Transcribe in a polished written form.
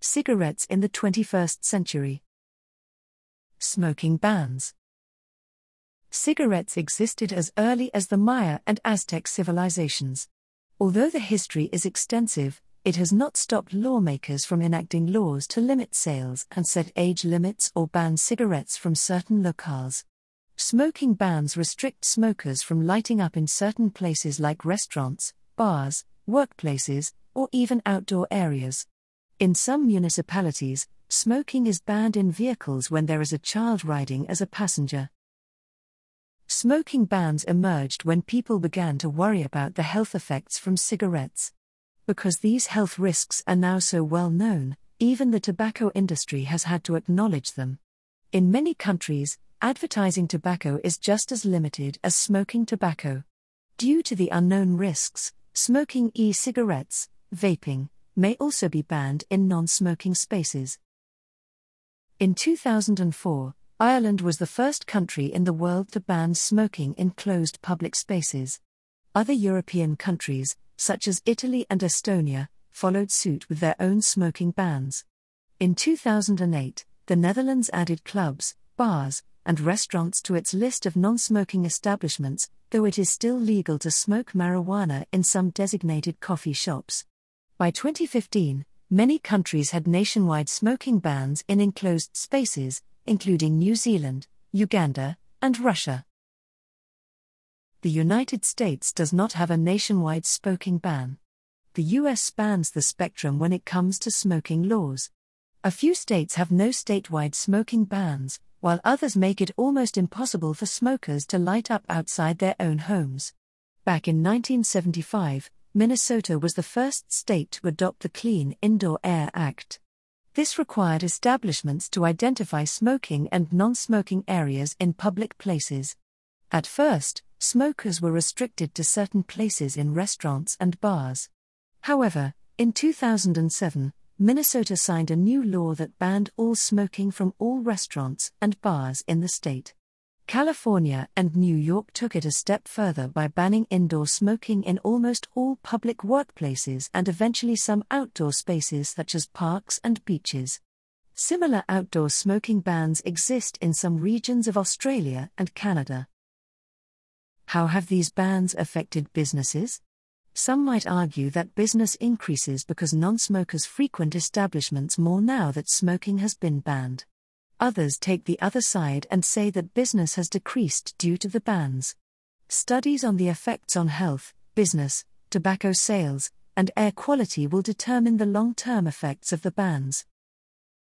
Cigarettes in the 21st century. Smoking bans. Cigarettes existed as early as the Maya and Aztec civilizations. Although the history is extensive, it has not stopped lawmakers from enacting laws to limit sales and set age limits or ban cigarettes from certain locales. Smoking bans restrict smokers from lighting up in certain places like restaurants, bars, workplaces, or even outdoor areas. In some municipalities, smoking is banned in vehicles when there is a child riding as a passenger. Smoking bans emerged when people began to worry about the health effects from cigarettes. Because these health risks are now so well known, even the tobacco industry has had to acknowledge them. In many countries, advertising tobacco is just as limited as smoking tobacco. Due to the unknown risks, smoking e-cigarettes, vaping, may also be banned in non-smoking spaces. In 2004, Ireland was the first country in the world to ban smoking in closed public spaces. Other European countries, such as Italy and Estonia, followed suit with their own smoking bans. In 2008, the Netherlands added clubs, bars, and restaurants to its list of non-smoking establishments, though it is still legal to smoke marijuana in some designated coffee shops. By 2015, many countries had nationwide smoking bans in enclosed spaces, including New Zealand, Uganda, and Russia. The United States does not have a nationwide smoking ban. The US spans the spectrum when it comes to smoking laws. A few states have no statewide smoking bans, while others make it almost impossible for smokers to light up outside their own homes. Back in 1975, Minnesota was the first state to adopt the Clean Indoor Air Act. This required establishments to identify smoking and non-smoking areas in public places. At first, smokers were restricted to certain places in restaurants and bars. However, in 2007, Minnesota signed a new law that banned all smoking from all restaurants and bars in the state. California and New York took it a step further by banning indoor smoking in almost all public workplaces and eventually some outdoor spaces such as parks and beaches. Similar outdoor smoking bans exist in some regions of Australia and Canada. How have these bans affected businesses? Some might argue that business increases because non-smokers frequent establishments more now that smoking has been banned. Others take the other side and say that business has decreased due to the bans. Studies on the effects on health, business, tobacco sales, and air quality will determine the long-term effects of the bans.